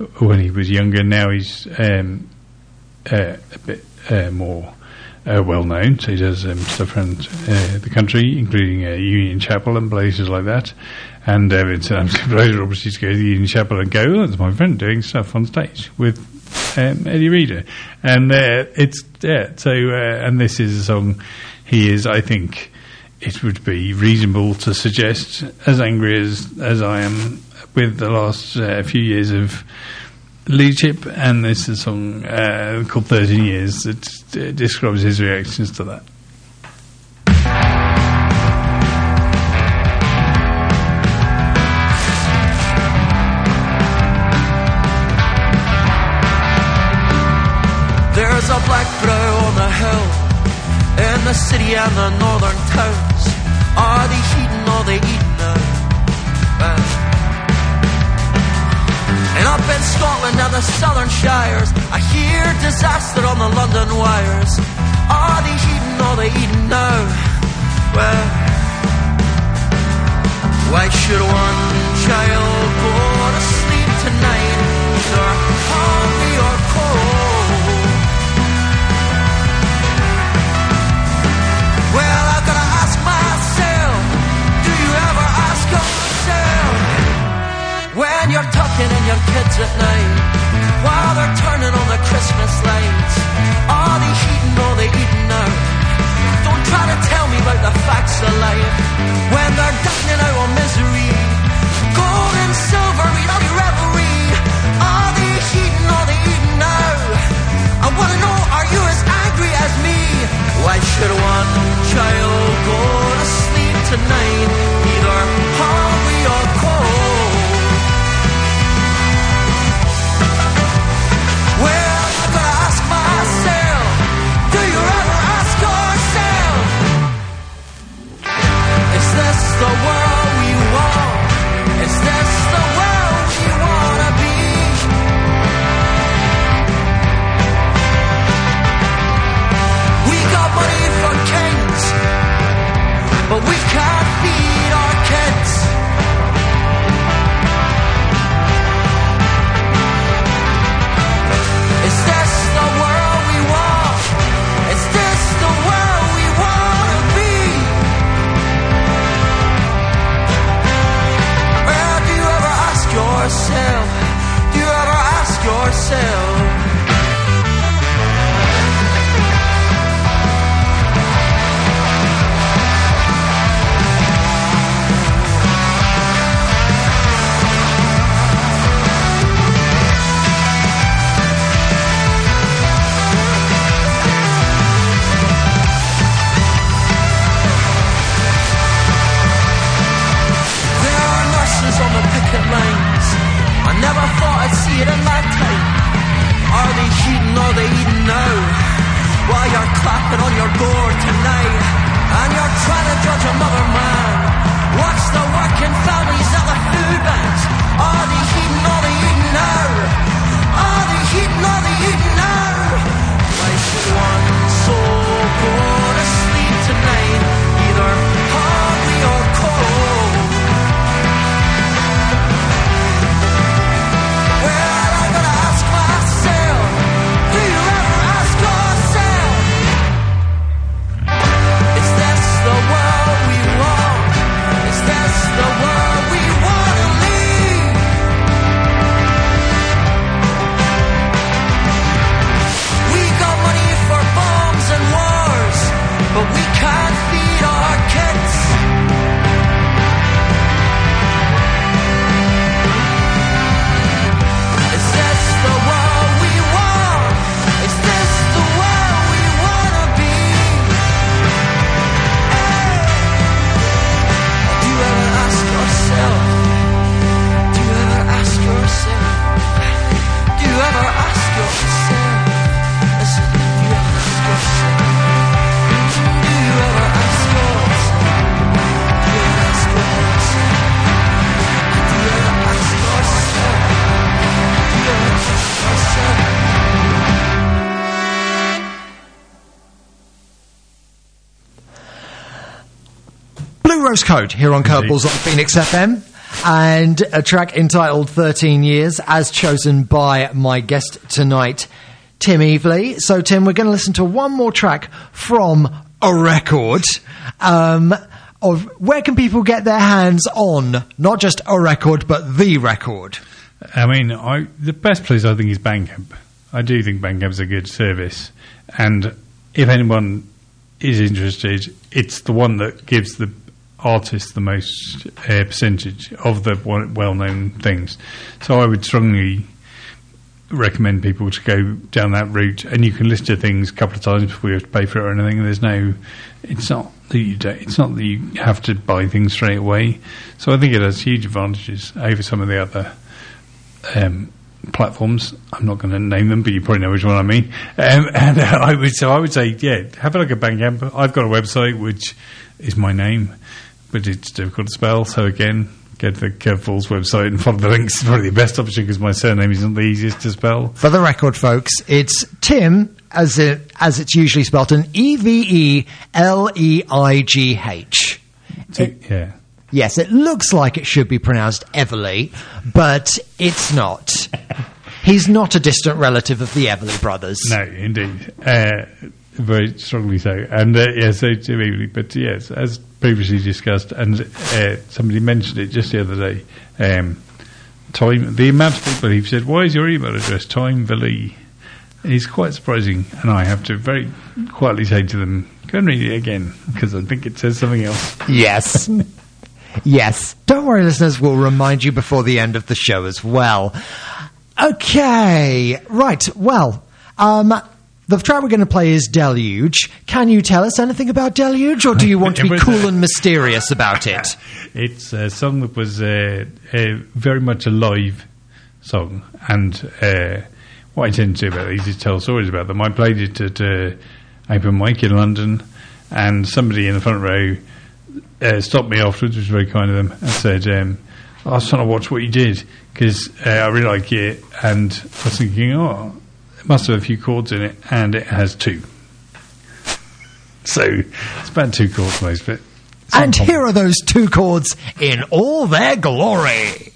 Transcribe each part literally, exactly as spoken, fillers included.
when he was younger. Now he's um, uh, a bit uh, more uh, well known. So he does um, stuff around uh, the country, including uh, Union Chapel and places like that. And uh, it's an absolute pleasure, obviously, to go to the Union Chapel and go, oh, that's my friend doing stuff on stage with um, Eddie Reader. And uh, it's, yeah, so, uh, and this is a song he is, I think, it would be reasonable to suggest, as angry as, as I am with the last uh, few years of leadership, and this is a song uh, called thirteen years that uh, describes his reactions to that. There's a black brow on the hill in the city and the northern towns. Are they heating or they eating now? Well, and up in Scotland and the southern shires, I hear disaster on the London wires. Are they heating or they eating now? Well, why should one child go to sleep tonight, either hungry or cold? Well, I've got to ask myself, do you ever ask yourself, when you're tucking in your kids at night, while they're turning on the Christmas lights, are they heating or they eating now? Don't try to tell me about the facts of life, when they're dining out on misery, gold and silver, we love your revelry. Are they heating or they eating now? I want to know, are you as angry as me? Why should one child go to sleep tonight, either hungry or cold? Well, I've got to ask myself, do you ever ask yourself, is this the world we want? Is this the world we want to be? We got money for kings, but we can't feed our kids. Is this the world we want? Is this the world we want to be? Well, do you ever ask yourself? Do you ever ask yourself? On the picket lines, I never thought I'd see it in my time. Are they heating or they eating now? While you're clapping on your door tonight, and you're trying to judge another man. Watch the working families at the food banks. Are they heating or they eating now? Are they heating or they eating now? Why should one soul go to sleep tonight, either hungry or cold? But we can't feed our kids. Is this the world we want? Is this the world we want to be? Do you ever ask yourself? Do you ever ask yourself? Do you ever ask yourself? Listen, do you ever ask yourself? Do you ever ask yourself? Do you ever ask yourself? Do you ever ask yourself? Do you ever ask yourself? Blue Rose Code here on Curveballs on Phoenix F M. and a track entitled thirteen years, as chosen by my guest tonight, Tim Evely. So, Tim, we're going to listen to one more track from a record. Um, of where can people get their hands on not just a record, but the record? I mean, I, the best place I think is Bandcamp. I do think Bandcamp's a good service, and if anyone is interested, it's the one that gives the artist the most uh, percentage of the well-known things. So I would strongly recommend people to go down that route, and you can list your things a couple of times before you have to pay for it or anything. There's no, it's not that you don't, it's not that you have to buy things straight away. So I think it has huge advantages over some of the other um, platforms. I'm not going to name them, but you probably know which one I mean. Um, and uh, I would so I would say, yeah, have a look at Bandcamp. I've got a website which is my name, but it's difficult to spell. So again, go to the Curveballs website and follow the links. It's probably the best option because my surname isn't the easiest to spell. For the record, folks, it's Tim, as it as it's usually spelled, an E V E L E I G H. Yeah. Yes, it looks like it should be pronounced Everly, but it's not. He's not a distant relative of the Everly brothers. No, indeed. Uh, very strongly so. And uh, yeah, so Tim Evely. But yes, as previously discussed, and uh, somebody mentioned it just the other day, um, time, the amount of people who've said, why is your email address Timevely? Is quite surprising, and I have to very quietly say to them, go and read it again, because I think it says something else. Yes. Yes. Don't worry, listeners, we'll remind you before the end of the show as well. Okay. Right. Well, um, the track we're going to play is Deluge. Can you tell us anything about Deluge, or do you want to be cool and mysterious about it? It's a song that was uh, uh, very much a live song, and uh, what I tend to do about these is tell stories about them. I played it at uh, open mic in London, and somebody in the front row uh, stopped me afterwards, which was very kind of them, and said, um, I was trying to watch what you did, because uh, I really like it, and I was thinking, oh, it must have a few chords in it, and it has two. So, it's about two chords most of it. And here are those two chords in all their glory.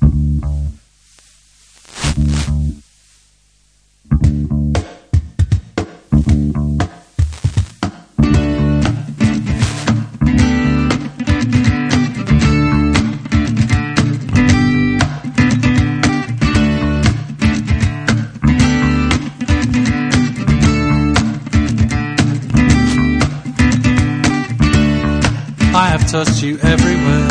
Touched you everywhere.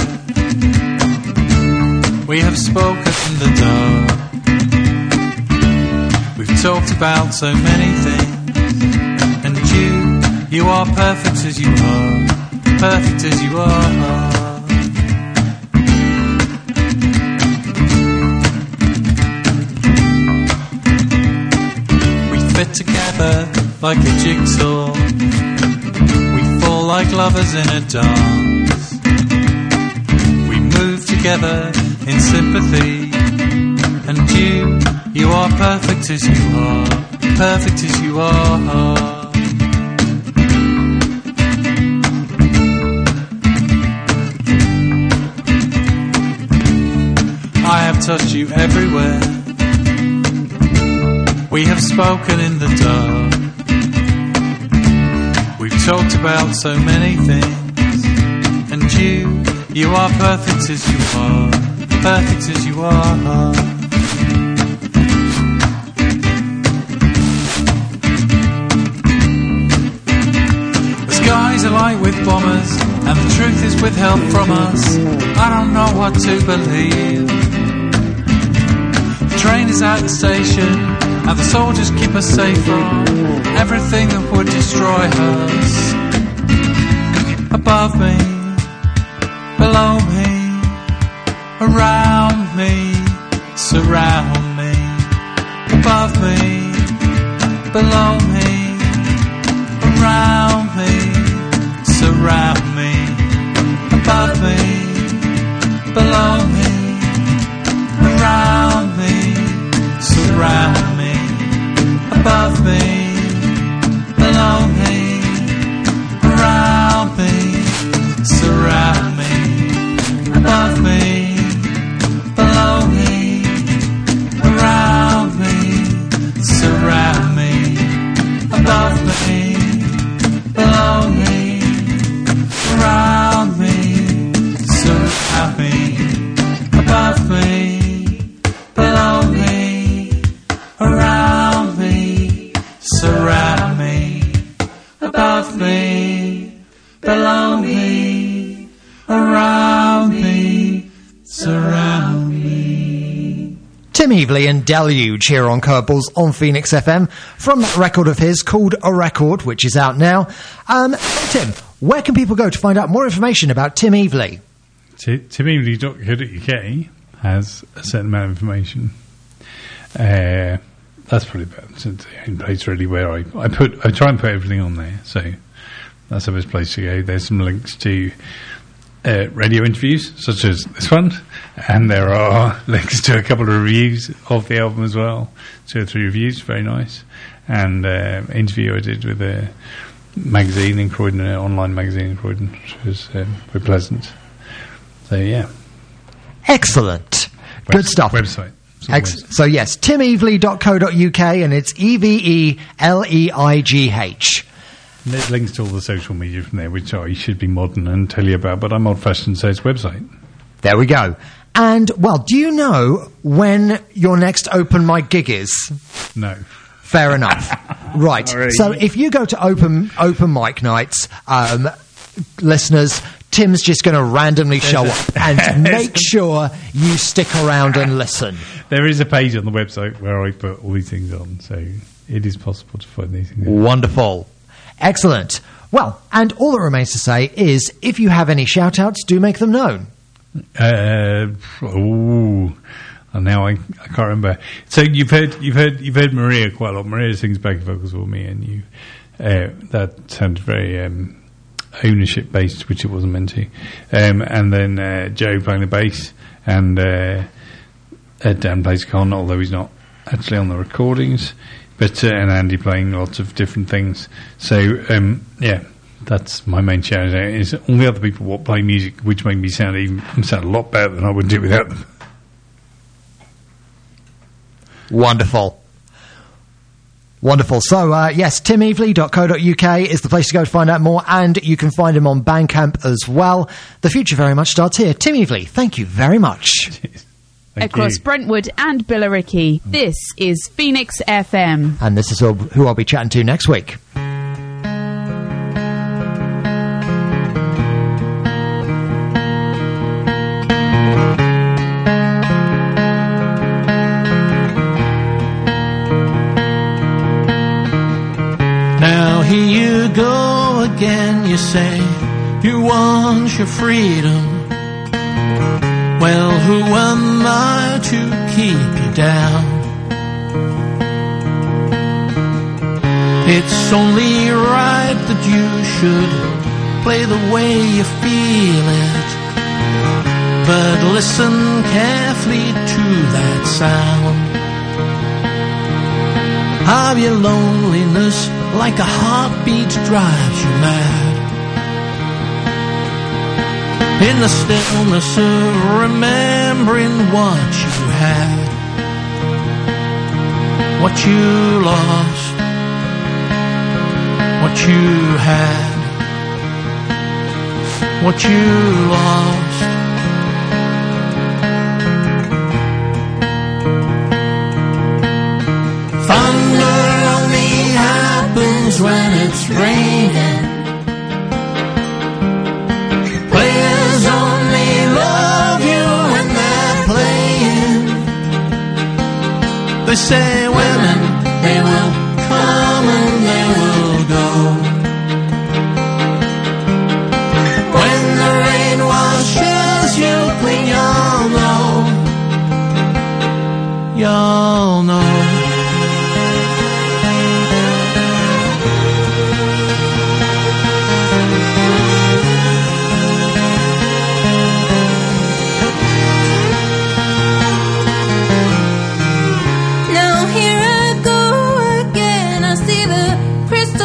We have spoken in the dark. We've talked about so many things. And you, you are perfect as you are. Perfect as you are. We fit together like a jigsaw. We fall like lovers in a dance. Together in sympathy, and you, you are perfect as you are, perfect as you are. I have touched you everywhere. We have spoken in the dark. We've talked about so many things, and you, you are perfect as you are, perfect as you are. The skies are light with bombers, and the truth is withheld from us. I don't know what to believe. The train is at the station, and the soldiers keep us safe from everything that would destroy us. Above me, below me, around me, surround me. Above me, below me, around me, surround me. Above me, below me, around me, surround me. Above me, below me, around me, surround me. Above me, Evely and Deluge here on Curveballs on Phoenix F M from that record of his called A Record, which is out now. Um, Tim, where can people go to find out more information about Tim Evely? T- tim evely dot co dot uk has a certain amount of information. Uh, that's probably about the only place really where I, I put I try and put everything on there. So that's the best place to go. There's some links to uh, radio interviews such as this one, and there are links to a couple of reviews of the album as well. Two or three reviews, very nice, and uh, interview I did with a magazine in Croydon, an online magazine in Croydon, which was um, very pleasant. So yeah, excellent, Web- good stuff. Website. Ex- so yes, tim evely dot co dot uk, and it's E V E L E I G H. And there's links to all the social media from there, which I should be modern and tell you about, but I'm old-fashioned, so it's website. There we go. And, well, do you know when your next open mic gig is? No. Fair enough. Right. Sorry. So if you go to open open mic nights, um, listeners, Tim's just going to randomly show up and make sure you stick around and listen. There is a page on the website where I put all these things on, so it is possible to find these things. Wonderful. Excellent. Well, and all that remains to say is, if you have any shout-outs, do make them known. Uh, oh, and now I, I can't remember. So you've heard you've heard you've heard Maria quite a lot. Maria sings backing vocals for me, and you uh, that sounded very um, ownership based, which it wasn't meant to. Um, and then uh, Joe playing the bass, and uh, uh, Dan plays con, although he's not actually on the recordings. But uh, and Andy playing lots of different things. So um, yeah, that's my main shout out. Is all the other people what play music, which make me sound even sound a lot better than I would do without them. Wonderful, wonderful. So uh, yes, tim evely dot co dot uk is the place to go to find out more, and you can find him on Bandcamp as well. The future very much starts here. Tim Evely, thank you very much. Thank Across you. Brentwood and Billericay, this is Phoenix F M. And this is who I'll be chatting to next week. Now here you go again, you say you want your freedom. Well, who am I to keep you down? It's only right that you should play the way you feel it. But listen carefully to that sound. How your loneliness like a heartbeat drives you mad. In the stillness of remembering what you had, what you lost, what you had, what you lost. Thunder only happens when it's raining. They say women, they will come and they will go. When the rain washes you clean, you'll know. You'll know. Now here I go again. I see the crystal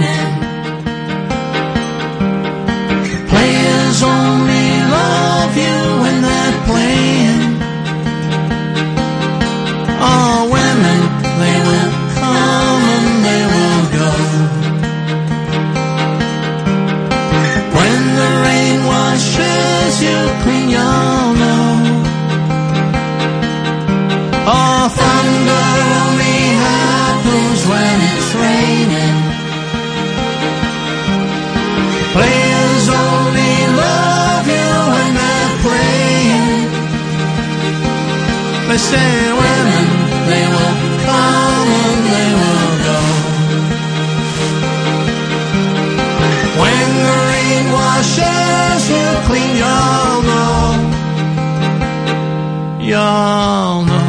raining. Players only love you when they're playing. All women, they will come and they will go. When the rain washes you clean, you'll know. Oh, thunder only happens when it's raining. Players only love you when they're playing. They say women, they will come and they will go. When the rain washes you clean, you'll know. You'll know.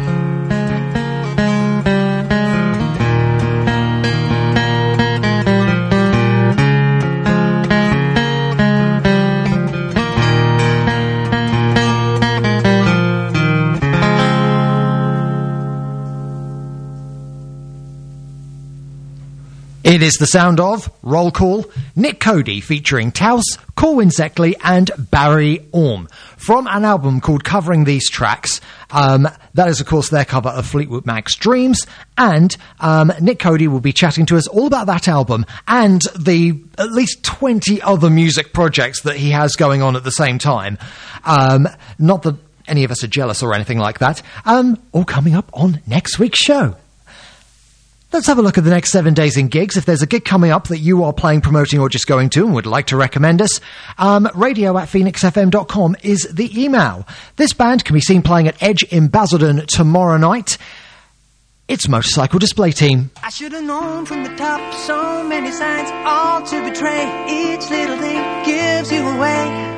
It is the sound of Roll Call, Nick Cody featuring Taus, Corwin Zeckley and Barry Orm from an album called Covering These Tracks. Um, that is, of course, their cover of Fleetwood Mac's Dreams, and um, Nick Cody will be chatting to us all about that album and the at least twenty other music projects that he has going on at the same time. Um, not that any of us are jealous or anything like that. Um, all coming up on next week's show. Let's have a look at the next seven days in gigs. If there's a gig coming up that you are playing, promoting, or just going to and would like to recommend us, um, radio at phoenix f m dot com is the email. This band can be seen playing at Edge in Basildon tomorrow night. It's Motorcycle Display Team. I should have known from the top, so many signs, all to betray. Each little thing gives you away.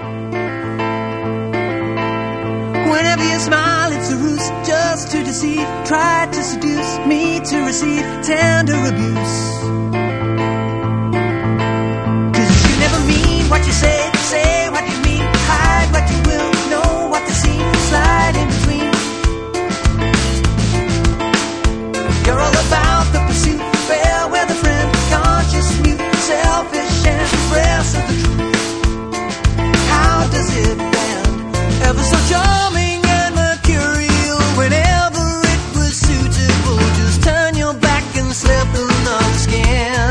Whenever you smile, it's a ruse just to deceive. Try to seduce me to receive tender abuse. Cause you never mean what you say, say what you mean, hide what you will, know what to see, slide in between. You're all about the pursuit, fair weather friend, conscious, mute, selfish, and express of the truth. How does it bend? Ever so charming and mercurial, whenever it was suitable, just turn your back and slip another skin.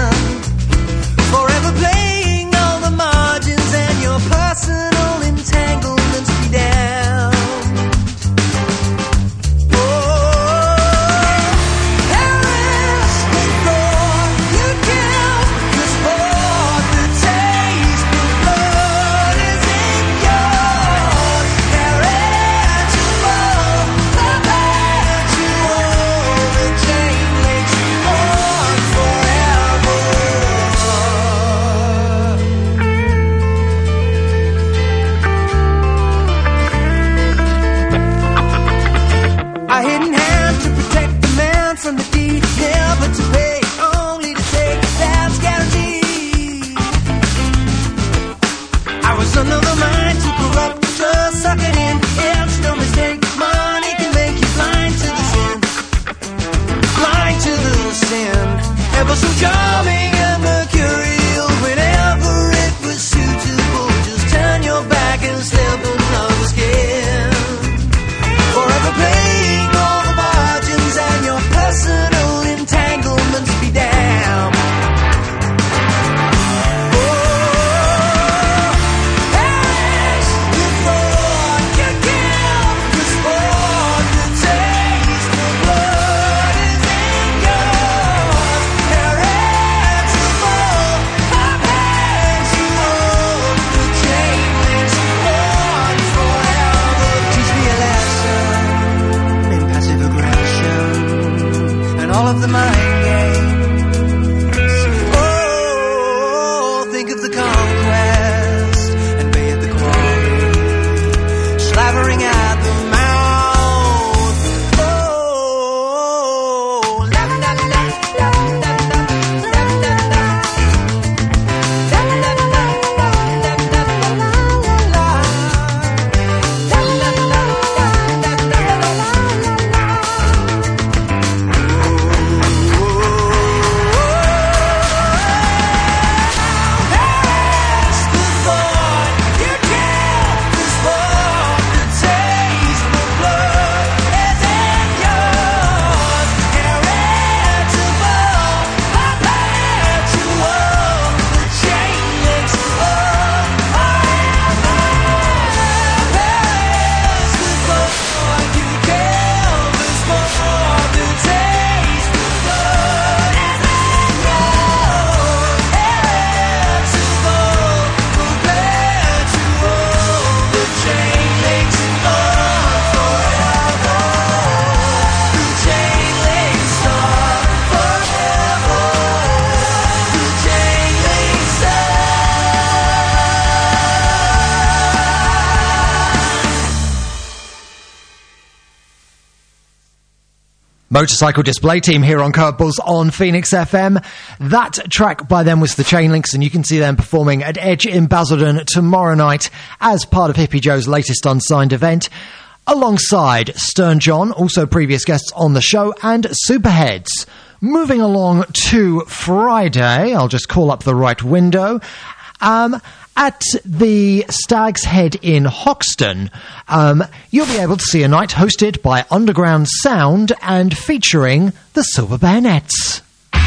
Motorcycle Display Team here on Curveballs on Phoenix F M. That track by them was the Chainlinks, and you can see them performing at Edge in Basildon tomorrow night as part of Hippie Joe's latest unsigned event, alongside Stern John, also previous guests on the show, and Superheads. Moving along to Friday, I'll just call up the right window. Um... At the Stag's Head in Hoxton, um, you'll be able to see a night hosted by Underground Sound and featuring the Silver Bayonets.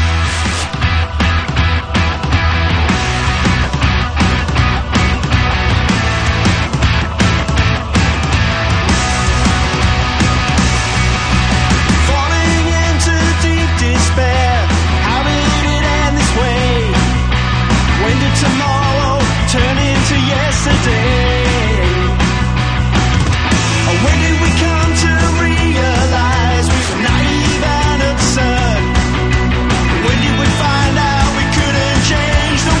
Falling into deep despair. How did it end this way? When did tomorrow turn into yesterday? When did we come to realize we were naive and absurd? When did we find out we couldn't change the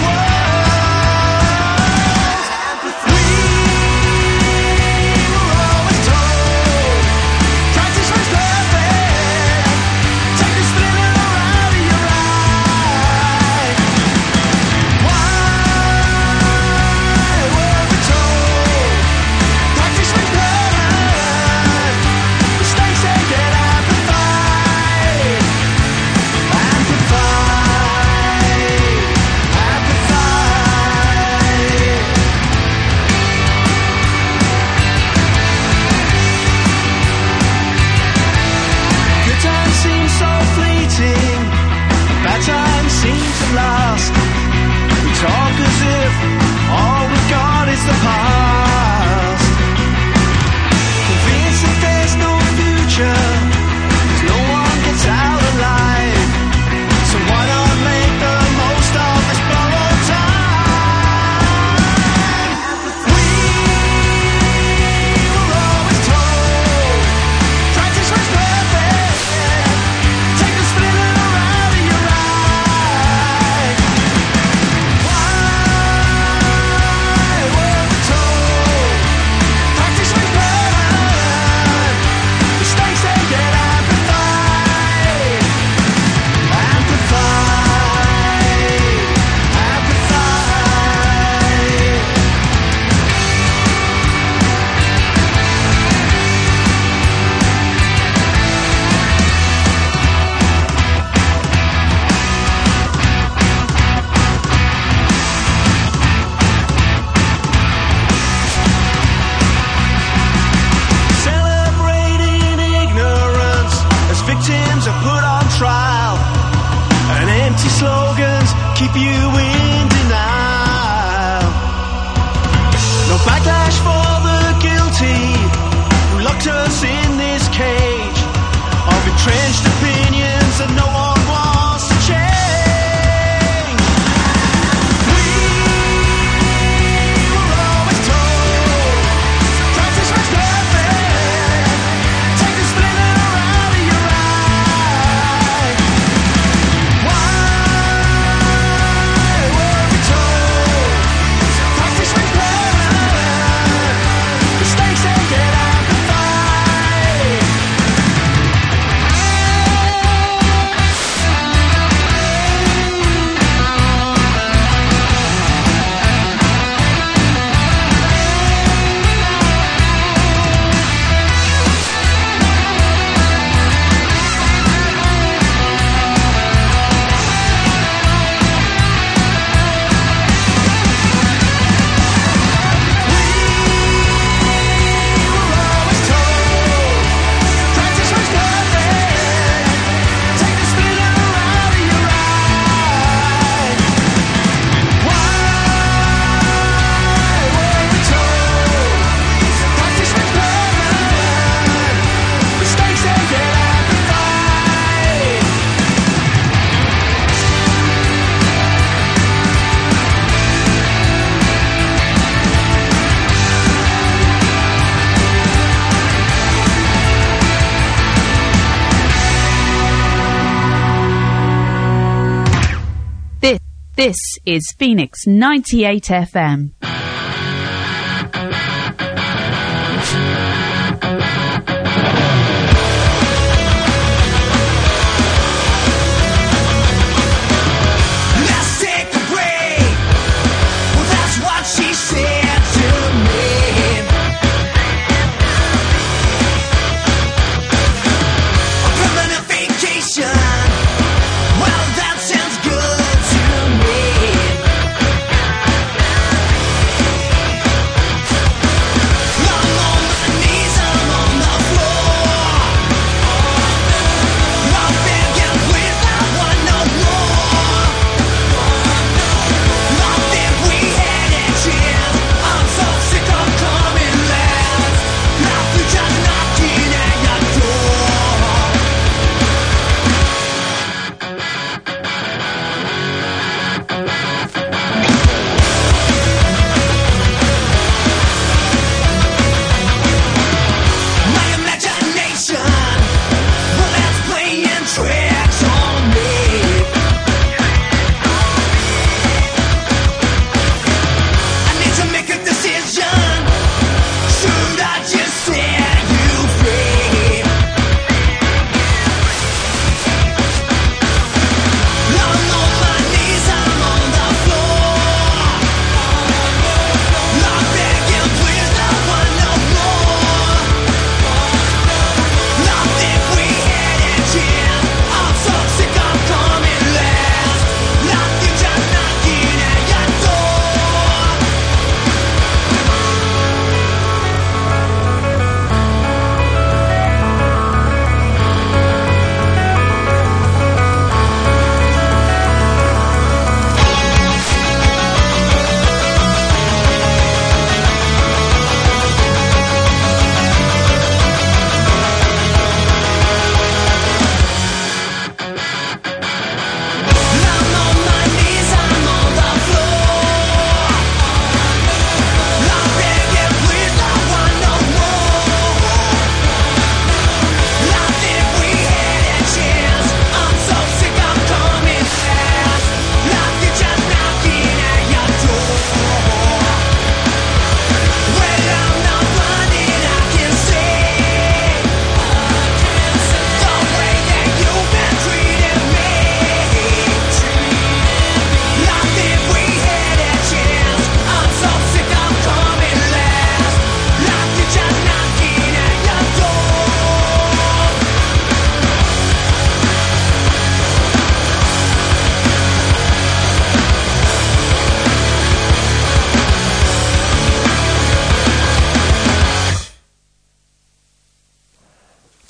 world? We were always told practice was perfect. Take the splinter out of your eye. Why? Bad times seem to last. We talk as if all we've got is the past. Convinced that there's no future, 'cause no one gets out alive. So why not make the most of this borrowed time? We were always told practice was perfect. Take the splinter out of your eye. Why were we told practice was perfect? Mistakes they get amplified, amplified, amplified. Celebrating ignorance as victims are put on trial, and empty slogans keep you in denial. No backlash for the guilty who locked us in this cage of entrenched opinions that no one wants to change. We were always told practice was perfect. Take the splinter out of your eye. Why were we told practice was perfect? Mistakes they get amplified. This is Phoenix ninety-eight F M.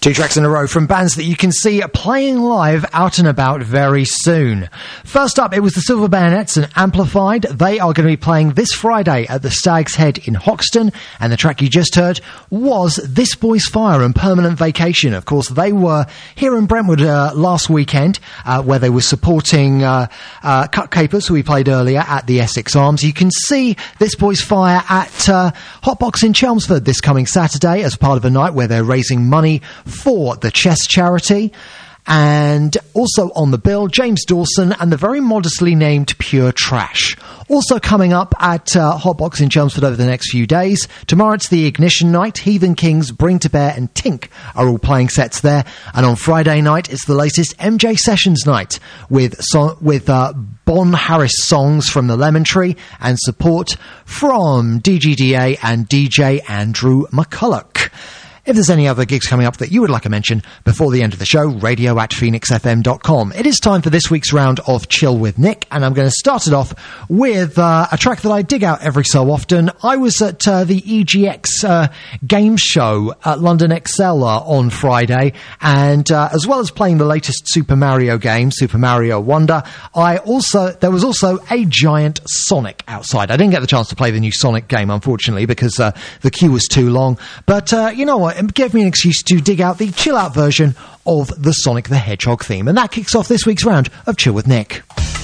Two tracks in a row from bands that you can see playing live out and about very soon. First up, it was the Silver Bayonets and Amplified. They are going to be playing this Friday at the Stag's Head in Hoxton, and the track you just heard was This Boy's Fire and Permanent Vacation. Of course, they were here in Brentwood uh, last weekend, uh, where they were supporting uh, uh, Cut Capers, who we played earlier at the Essex Arms. You can see This Boy's Fire at uh, Hotbox in Chelmsford this coming Saturday as part of a night where they're raising money for the Chess Charity. And also on the bill, James Dawson and the very modestly named Pure Trash. Also coming up at uh, Hotbox in Chelmsford over the next few days. Tomorrow it's the Ignition Night. Heathen Kings, Bring to Bear and Tink are all playing sets there. And on Friday night it's the latest M J Sessions night with so- with uh, Bon Harris songs from the Lemon Tree and support from D G D A and D J Andrew McCulloch. If there's any other gigs coming up that you would like to mention before the end of the show, radio at phoenix f m dot com. It is time for this week's round of Chill with Nick, and I'm going to start it off with uh, a track that I dig out every so often. I was at uh, the E G X uh, game show at London X L uh, on Friday, and uh, as well as playing the latest Super Mario game, Super Mario Wonder, I also there was also a giant Sonic outside. I didn't get the chance to play the new Sonic game, unfortunately, because uh, the queue was too long. But uh, you know what? It gave me an excuse to dig out the chill-out version of the Sonic the Hedgehog theme. And that kicks off this week's round of Chill with Nick.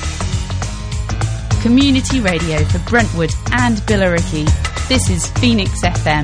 Community radio for Brentwood and Billericay. This is Phoenix F M.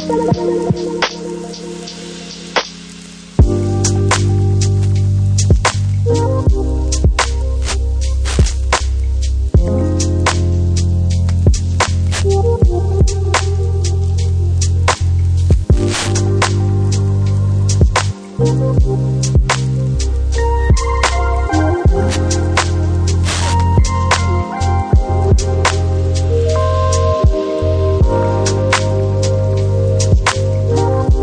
Thank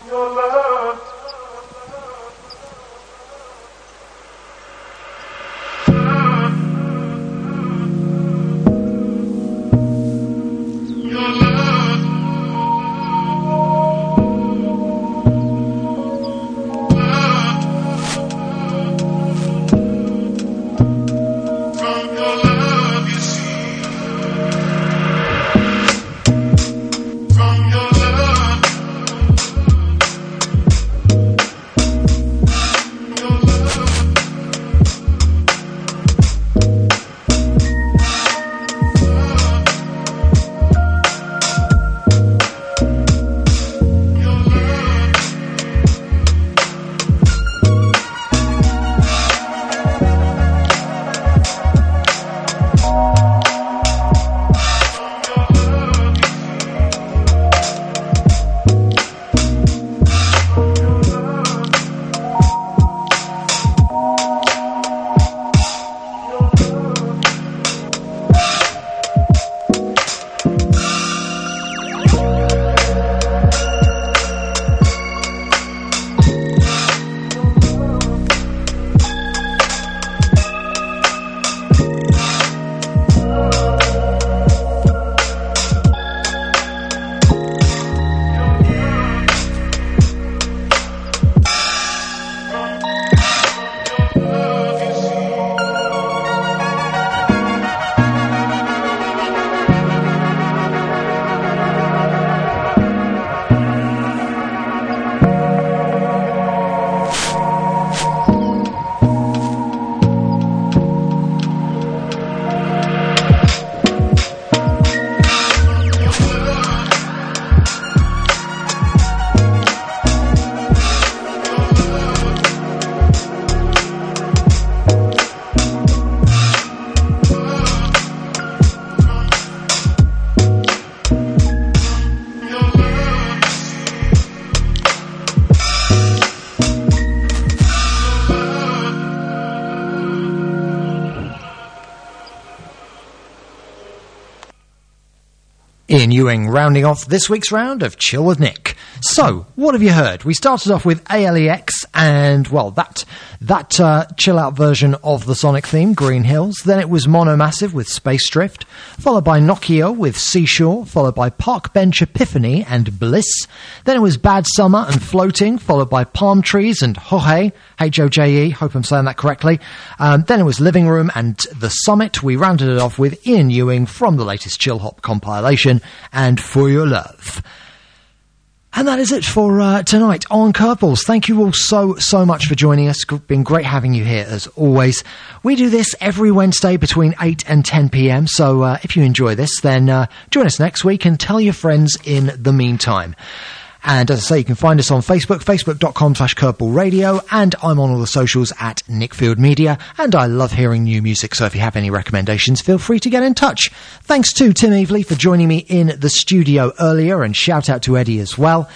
Ian Ewing rounding off this week's round of Chill with Nick. So, what have you heard? We started off with A L E X and, well, that that uh, chill-out version of the Sonic theme, Green Hills. Then it was Monomassive with Space Drift, followed by Nokia with Seashore, followed by Park Bench Epiphany and Bliss. Then it was Bad Summer and Floating, followed by Palm Trees and Hohe, H O J E, hope I'm saying that correctly. Um, then it was Living Room and The Summit. We rounded it off with Ian Ewing from the latest Chill Hop compilation and For Your Love. And that is it for uh, tonight on Curveballs. Thank you all so, so much for joining us. It's been great having you here, as always. We do this every Wednesday between eight and ten p.m, so uh, if you enjoy this, then uh, join us next week and tell your friends in the meantime. And as I say, you can find us on Facebook, facebook.com slash Curveball Radio, and I'm on all the socials at Nickfield Media, and I love hearing new music, so if you have any recommendations, feel free to get in touch. Thanks to Tim Evely for joining me in the studio earlier, and shout out to Eddie as well.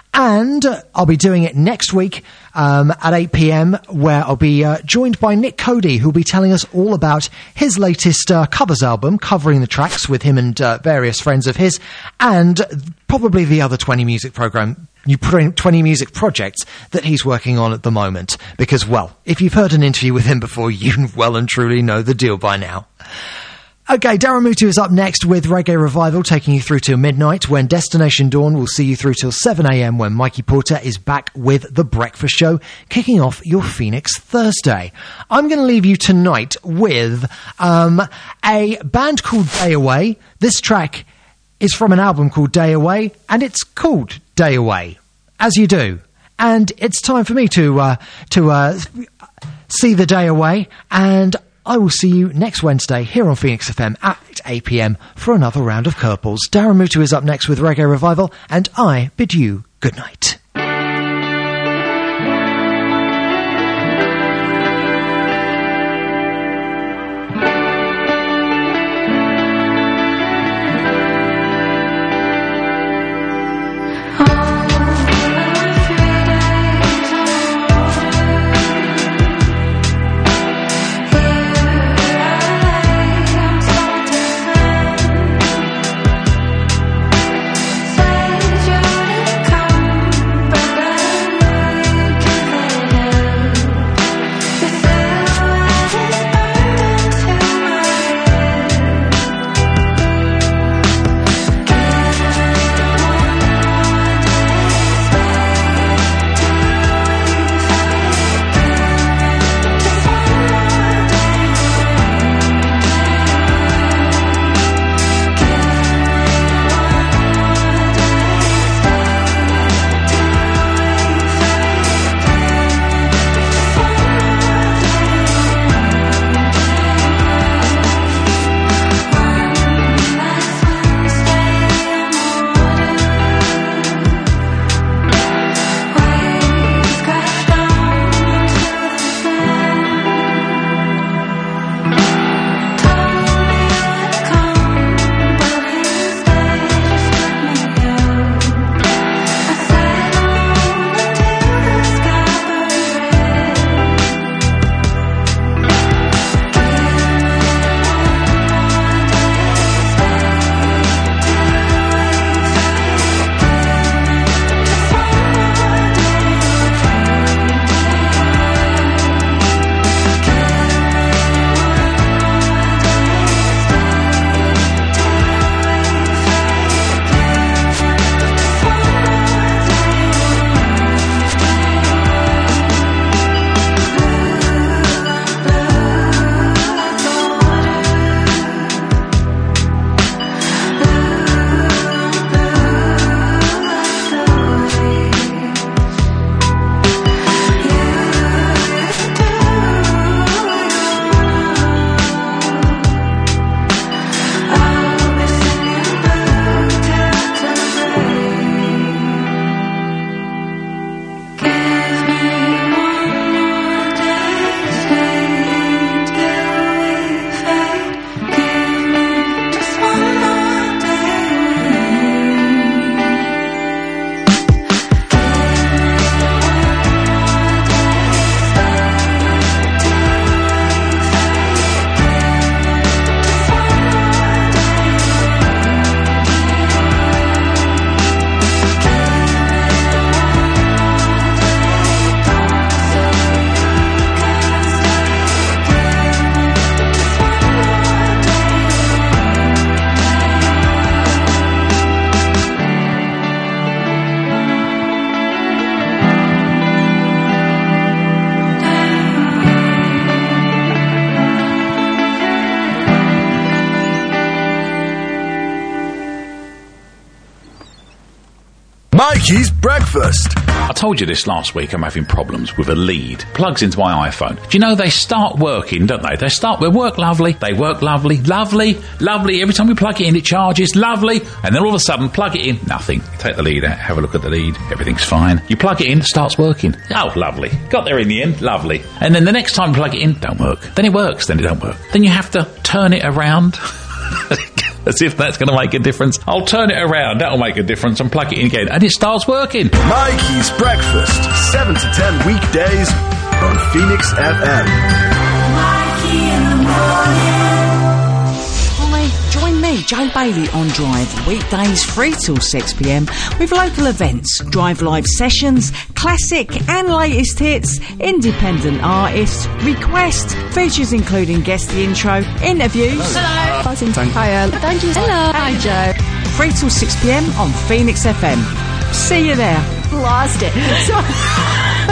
And I'll be doing it next week um, at eight p.m, where I'll be uh, joined by Nick Cody, who'll be telling us all about his latest uh, covers album, covering the tracks with him and uh, various friends of his, and probably the other twenty music program, twenty music projects that he's working on at the moment. Because, well, if you've heard an interview with him before, you well and truly know the deal by now. Okay, Daramutu is up next with Reggae Revival, taking you through till midnight, when Destination Dawn will see you through till seven a.m, when Mikey Porter is back with The Breakfast Show, kicking off your Phoenix Thursday. I'm going to leave you tonight with um, a band called Day Away. This track is from an album called Day Away, and it's called Day Away, as you do. And it's time for me to uh, to uh, see the day away, and I will see you next Wednesday here on Phoenix F M at eight p.m. for another round of Curveballs. Daramutu is up next with Reggae Revival, and I bid you good night. Come Mikey's Breakfast. I told you this last week. I'm having problems with a lead. Plugs into my iPhone. Do you know they start working, don't they? They start, they work lovely. They work lovely, lovely, lovely. Every time we plug it in, it charges, lovely. And then all of a sudden, plug it in, nothing. Take the lead out, have a look at the lead. Everything's fine. You plug it in, it starts working. Oh, lovely. Got there in the end, lovely. And then the next time you plug it in, don't work. Then it works, then it don't work. Then you have to turn it around. As if that's going to make a difference. I'll turn it around, that'll make a difference, and plug it in again, and it starts working. Mikey's Breakfast, seven to ten weekdays on Phoenix F M. Mikey in the morning. Hi, join me, Joe Bailey, on Drive, weekdays three till six p m with local events, Drive live sessions, classic and latest hits, independent artists, request, features including guest the intro, interviews. Hello. Buzzing. Thank Hiya. Thank you. Hello. Hi, Joe. three till six p m on Phoenix F M. See you there. Lost it.